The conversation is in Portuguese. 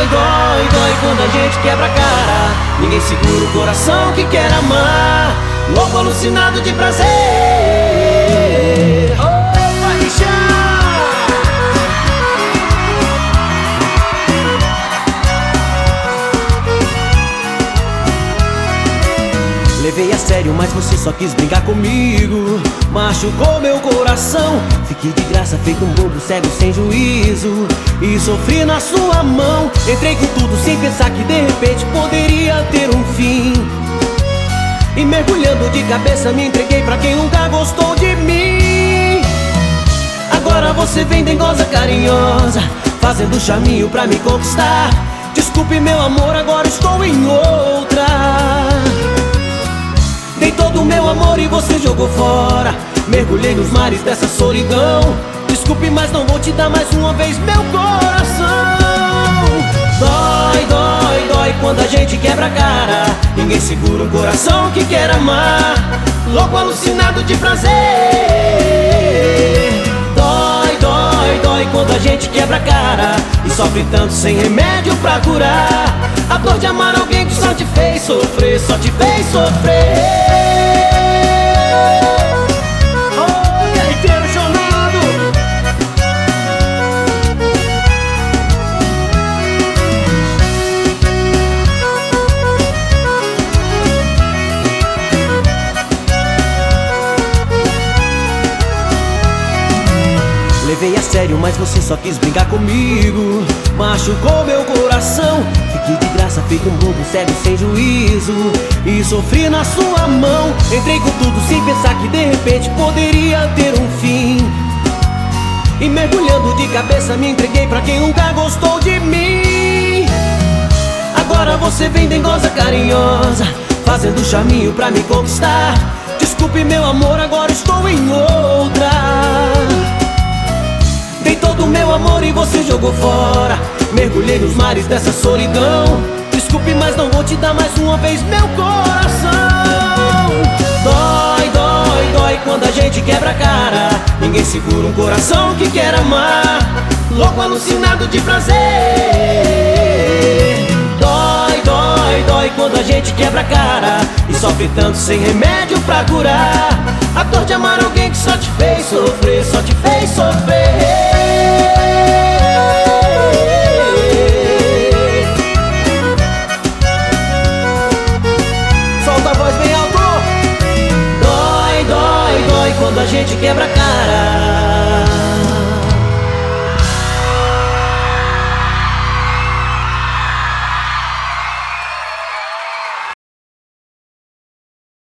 dói, dói quando a gente quebra a cara. Ninguém segura o coração que quer amar, louco alucinado de prazer. Levei a sério, mas você só quis brincar comigo. Machucou meu coração, fiquei de graça feito um bobo cego sem juízo. E sofri na sua mão, entrei com tudo sem pensar que de repente poderia ter um fim. E mergulhando de cabeça me entreguei pra quem nunca gostou de mim. Agora você vem dengosa carinhosa, fazendo charminho pra me conquistar. Desculpe meu amor, agora estou em outra. Dei todo o meu amor e você jogou fora. Mergulhei nos mares dessa solidão. Desculpe, mas não vou te dar mais uma vez meu coração. Dói, dói, dói quando a gente quebra a cara. Ninguém segura um coração que quer amar, louco alucinado de prazer. Dói, dói, dói quando a gente quebra a cara e sofre tanto sem remédio pra curar. A dor de amar alguém que só te fez sofrer, só te fez sofrer. Olha, inteiro chorando. Levei a sério, mas você só quis brincar comigo. Machucou meu coração, fiquei de graça feito um bobo cego sem juízo. E sofri na sua mão, entrei com tudo sem pensar que de repente poderia ter um fim. E mergulhando de cabeça me entreguei pra quem nunca gostou de mim. Agora você vem dengosa carinhosa, fazendo charminho pra me conquistar. Desculpe meu amor, agora estou em outra. Dei todo o meu amor e você jogou fora. Mergulhei nos mares dessa solidão. Desculpe, mas não vou te dar mais uma vez meu coração. Dói, dói, dói quando a gente quebra a cara. Ninguém segura um coração que quer amar, louco alucinado de prazer. Dói, dói, dói quando a gente quebra a cara e sofre tanto sem remédio pra curar. A dor de amar alguém que só te fez sofrer, só te fez sofrer.